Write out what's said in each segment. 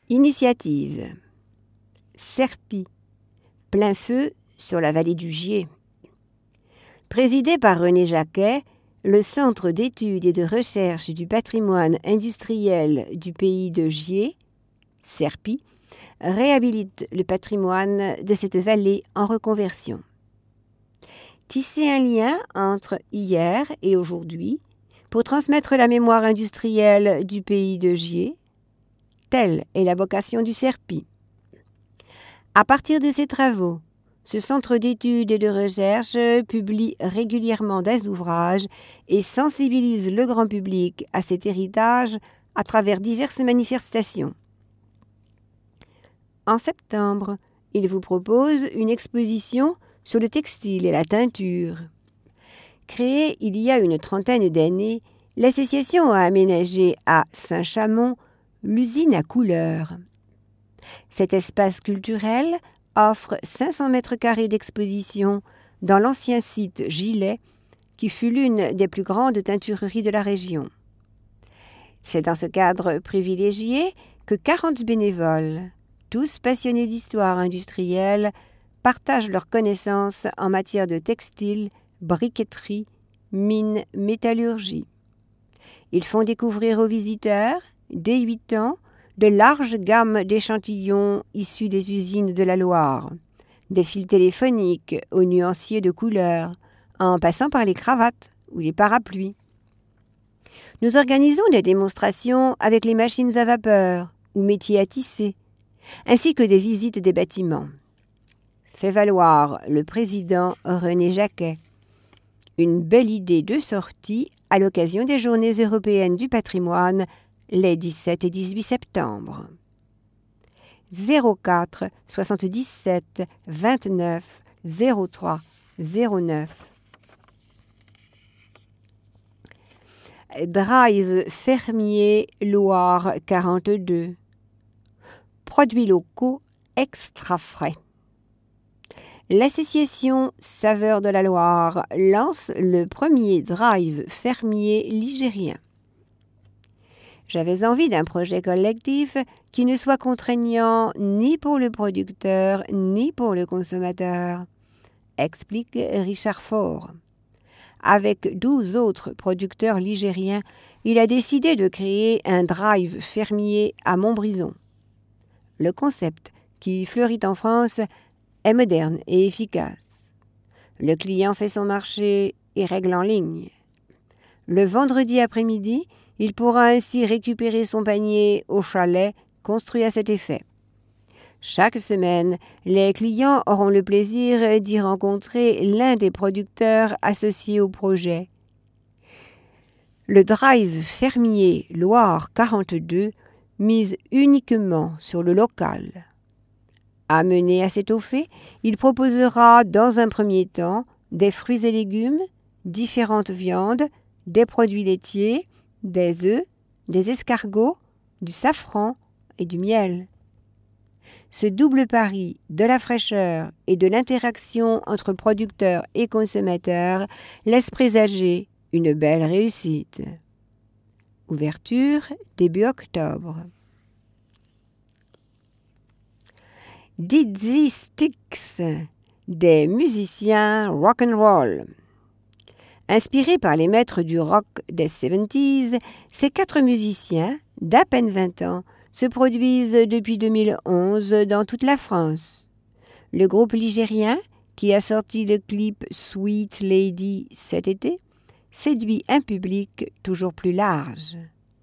Initiative. Serpy. Plein feu sur la vallée du Gier. Présidé par René Jacquet, le Centre d'études et de recherche du patrimoine industriel du pays de Gier, Serpy, réhabilite le patrimoine de cette vallée en reconversion. Tisser un lien entre hier et aujourd'hui pour transmettre la mémoire industrielle du pays de Gier, telle est la vocation du Serpy. À partir de ses travaux, ce centre d'études et de recherche publie régulièrement des ouvrages et sensibilise le grand public à cet héritage à travers diverses manifestations. En septembre, il vous propose une exposition sur le textile et la teinture. Créée il y a une trentaine d'années, l'association a aménagé à Saint-Chamond l'usine à couleurs. Cet espace culturel offre 500 mètres carrés d'exposition dans l'ancien site Gilet, qui fut l'une des plus grandes teintureries de la région. C'est dans ce cadre privilégié que 40 bénévoles, tous passionnés d'histoire industrielle, partagent leurs connaissances en matière de textile, briqueterie, mine, métallurgie. Ils font découvrir aux visiteurs, dès 8 ans, de larges gammes d'échantillons issus des usines de la Loire, des fils téléphoniques aux nuanciers de couleurs, en passant par les cravates ou les parapluies. Nous organisons des démonstrations avec les machines à vapeur ou métiers à tisser, ainsi que des visites des bâtiments. Fait valoir le président René Jacquet. Une belle idée de sortie à l'occasion des Journées européennes du patrimoine les 17 et 18 septembre. 04 77 29 03 09. Drive fermier Loire 42. Produits locaux extra frais. L'association Saveurs de la Loire lance le premier drive fermier ligérien. J'avais envie d'un projet collectif qui ne soit contraignant ni pour le producteur ni pour le consommateur, explique Richard Faure. Avec 12 autres producteurs ligériens, il a décidé de créer un drive fermier à Montbrison. Le concept, qui fleurit en France, est moderne et efficace. Le client fait son marché et règle en ligne. Le vendredi après-midi, il pourra ainsi récupérer son panier au chalet construit à cet effet. Chaque semaine, les clients auront le plaisir d'y rencontrer l'un des producteurs associés au projet. Le drive fermier Loire 42 mise uniquement sur le local. Amené à s'étoffer, il proposera dans un premier temps des fruits et légumes, différentes viandes, des produits laitiers, des œufs, des escargots, du safran et du miel. Ce double pari de la fraîcheur et de l'interaction entre producteurs et consommateurs laisse présager une belle réussite. Ouverture début octobre. Dizzy Sticks, des musiciens rock'n'roll. Inspirés par les maîtres du rock des 70s, ces 4 musiciens, d'à peine 20 ans, se produisent depuis 2011 dans toute la France. Le groupe ligérien, qui a sorti le clip Sweet Lady cet été, séduit un public toujours plus large.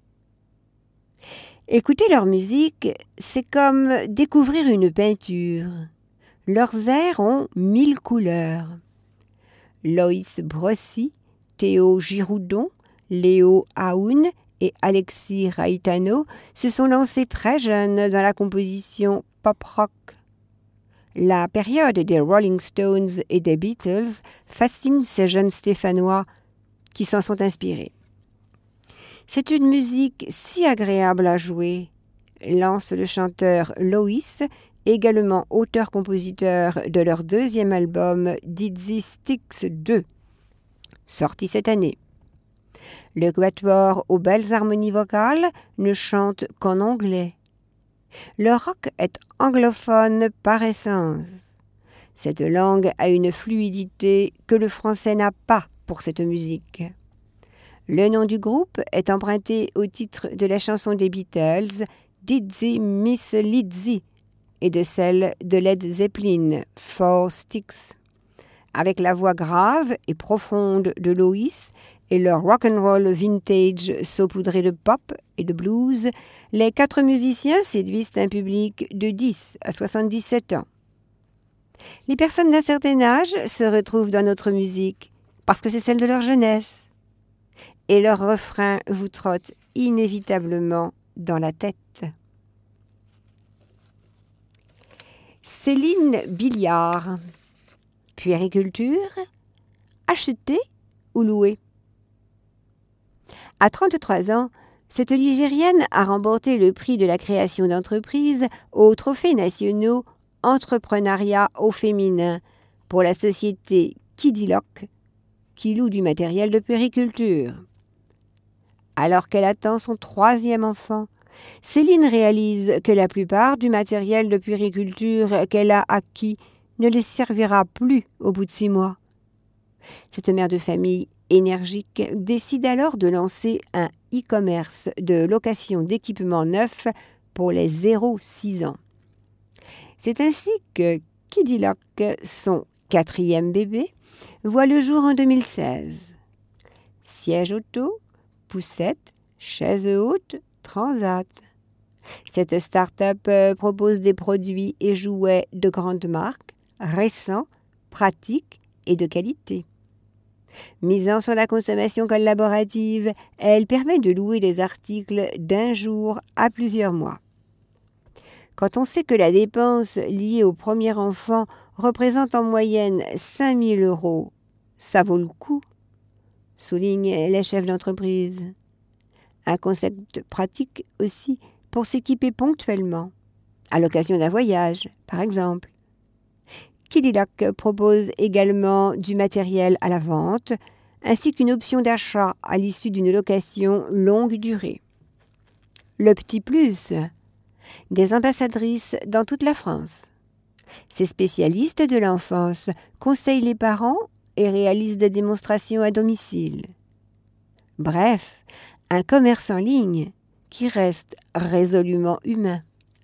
Écouter leur musique, c'est comme découvrir une peinture. Leurs airs ont 1000 couleurs. Loïs Brossy, Théo Giroudon, Léo Aoun et Alexis Raitano se sont lancés très jeunes dans la composition pop-rock. La période des Rolling Stones et des Beatles fascine ces jeunes Stéphanois qui s'en sont inspirés. C'est une musique si agréable à jouer, lance le chanteur Loïs, également auteur-compositeur de leur deuxième album Dizzy Sticks 2, sorti cette année. Le quatuor aux belles harmonies vocales ne chante qu'en anglais. Le rock est anglophone par essence. Cette langue a une fluidité que le français n'a pas pour cette musique. Le nom du groupe est emprunté au titre de la chanson des Beatles, Dizzy Miss Lizzy, et de celle de Led Zeppelin, Four Sticks. Avec la voix grave et profonde de Lois et leur rock'n'roll vintage saupoudré de pop et de blues, les 4 musiciens séduisent un public de 10 à 77 ans. Les personnes d'un certain âge se retrouvent dans notre musique parce que c'est celle de leur jeunesse. Et leur refrain vous trotte inévitablement dans la tête. Céline Billiard. Puériculture, acheter ou louer? À 33 ans, cette Ligérienne a remporté le prix de la création d'entreprise aux trophées nationaux Entrepreneuriat au féminin pour la société Kidiloc, qui loue du matériel de puériculture. Alors qu'elle attend son 3e enfant, Céline réalise que la plupart du matériel de puériculture qu'elle a acquis ne lui servira plus au bout de 6 mois. Cette mère de famille énergique décide alors de lancer un e-commerce de location d'équipements neufs pour les 0-6 ans. C'est ainsi que Kidiloc, son 4e bébé, voit le jour en 2016. Siège auto, poussette, chaise haute, transat. Cette start-up propose des produits et jouets de grande marque, récents, pratiques et de qualité. Misant sur la consommation collaborative, elle permet de louer des articles d'un jour à plusieurs mois. Quand on sait que la dépense liée au premier enfant représente en moyenne 5 000 €, ça vaut le coup, souligne les chefs d'entreprise. Un concept pratique aussi pour s'équiper ponctuellement, à l'occasion d'un voyage, par exemple. Kidiloc propose également du matériel à la vente, ainsi qu'une option d'achat à l'issue d'une location longue durée. Le petit plus, des ambassadrices dans toute la France. Ces spécialistes de l'enfance conseillent les parents et réalisent des démonstrations à domicile. Bref, un commerce en ligne qui reste résolument humain.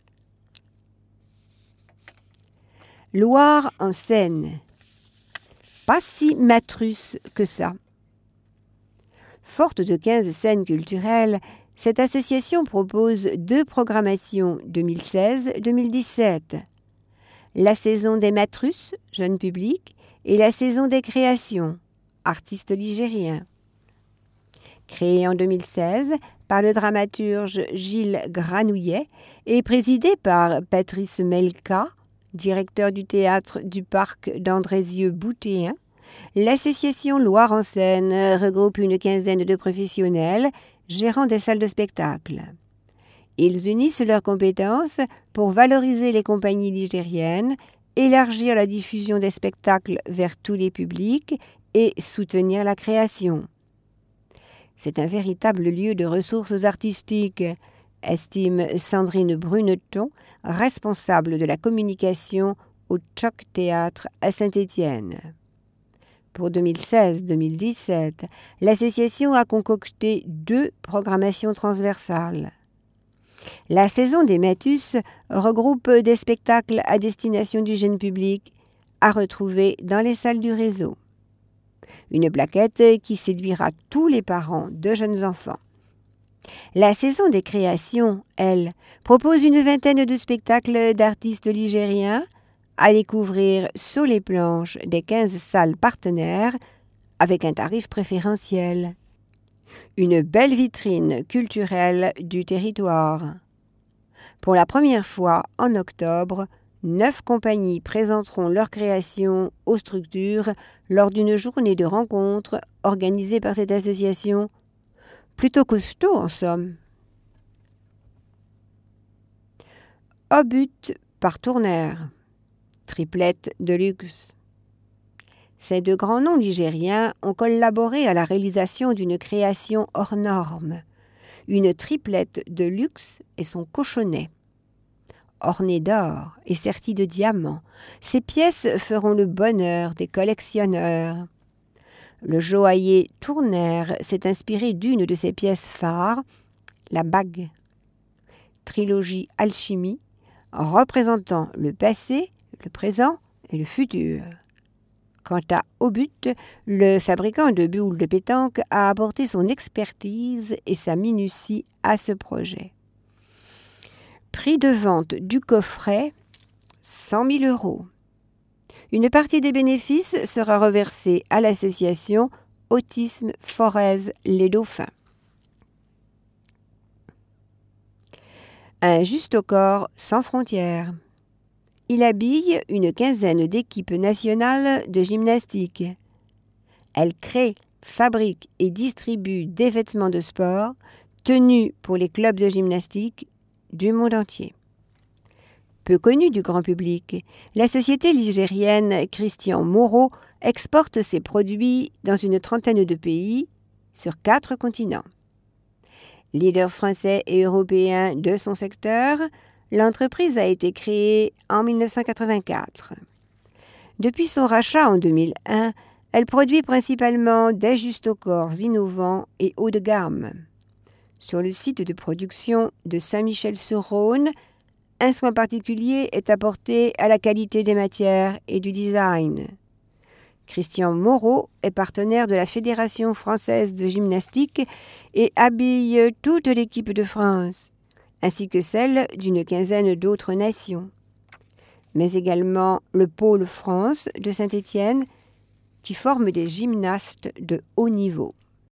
Loire en Seine. Pas si matrus que ça. Forte de 15 scènes culturelles, cette association propose 2 programmations 2016-2017. La saison des matrus, jeune public, et la saison des créations, artistes ligériens. Créée en 2016 par le dramaturge Gilles Granouillet et présidée par Patrice Melka, directeur du théâtre du parc d'Andrézieux-Boutéen, l'association Loire en Seine regroupe une quinzaine de professionnels gérant des salles de spectacle. Ils unissent leurs compétences pour valoriser les compagnies ligériennes, élargir la diffusion des spectacles vers tous les publics et soutenir la création. C'est un véritable lieu de ressources artistiques, estime Sandrine Bruneton, responsable de la communication au Tchoc Théâtre à Saint-Étienne. Pour 2016-2017, l'association a concocté 2 programmations transversales. La saison des Matus regroupe des spectacles à destination du jeune public à retrouver dans les salles du réseau. Une plaquette qui séduira tous les parents de jeunes enfants. La saison des créations, elle, propose une vingtaine de spectacles d'artistes ligériens à découvrir sur les planches des 15 salles partenaires avec un tarif préférentiel. Une belle vitrine culturelle du territoire. Pour la première fois en octobre, 9 compagnies présenteront leurs créations aux structures lors d'une journée de rencontres organisée par cette association. Plutôt costaud en somme. Obut par Tournaire. Triplette de luxe. Ces 2 grands noms ligériens ont collaboré à la réalisation d'une création hors norme. Une triplette de luxe et son cochonnet. ornées d'or et serties de diamants. Ces pièces feront le bonheur des collectionneurs. Le joaillier Tournaire s'est inspiré d'une de ses pièces phares, la bague. Trilogie alchimie, représentant le passé, le présent et le futur. Quant à Obut, le fabricant de boules de pétanque a apporté son expertise et sa minutie à ce projet. Prix de vente du coffret, 100 000 €. Une partie des bénéfices sera reversée à l'association Autisme Forez les Dauphins. Un Juste-au-corps sans frontières. Il habille une quinzaine d'équipes nationales de gymnastique. Elle crée, fabrique et distribue des vêtements de sport, tenues pour les clubs de gymnastique du monde entier. Peu connue du grand public, la société ligérienne Christian Moreau exporte ses produits dans une trentaine de pays sur 4 continents. Leader français et européen de son secteur, l'entreprise a été créée en 1984. Depuis son rachat en 2001, elle produit principalement des juste-au-corps innovants et haut de gamme. Sur le site de production de Saint-Michel-sur-Rhône, un soin particulier est apporté à la qualité des matières et du design. Christian Moreau est partenaire de la Fédération française de gymnastique et habille toute l'équipe de France, ainsi que celle d'une quinzaine d'autres nations, mais également le Pôle France de Saint-Étienne, qui forme des gymnastes de haut niveau.